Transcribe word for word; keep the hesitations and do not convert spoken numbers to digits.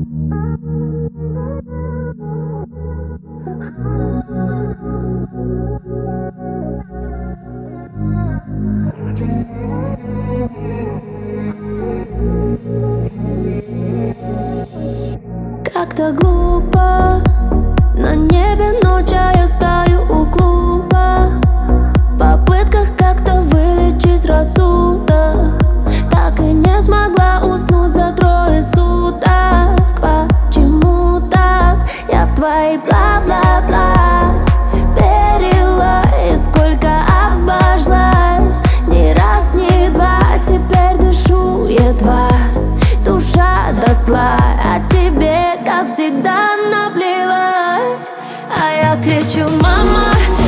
Как-то глупо, на небе ночь, а я стою у клуба в попытках как-то вылечить рассудок. Так и не смогла уснуть за трое суток. Почему так? Я в твои бла-бла-бла верила, и сколько обожглась. Ни раз, ни два, теперь дышу едва, душа дотла. А тебе, как всегда, наплевать. А я кричу: мама,